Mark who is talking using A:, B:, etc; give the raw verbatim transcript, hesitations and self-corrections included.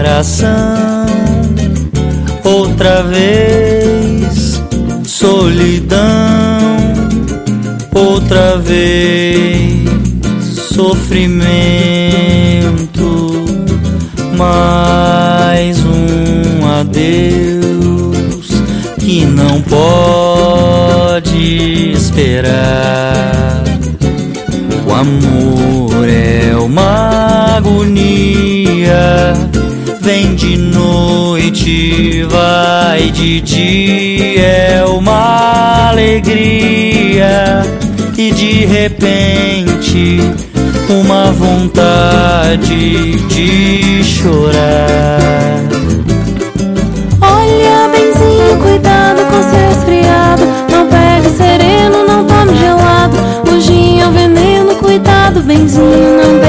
A: separação, outra vez solidão, outra vez sofrimento, mais um adeus que não pode esperar. O amor é uma agonia, vem de noite, vai de dia, é uma alegria e de repente uma vontade de chorar.
B: Olha, benzinho, cuidado com seu resfriado, não pegue sereno, não tome gelado, hoje é o veneno, cuidado, benzinho, não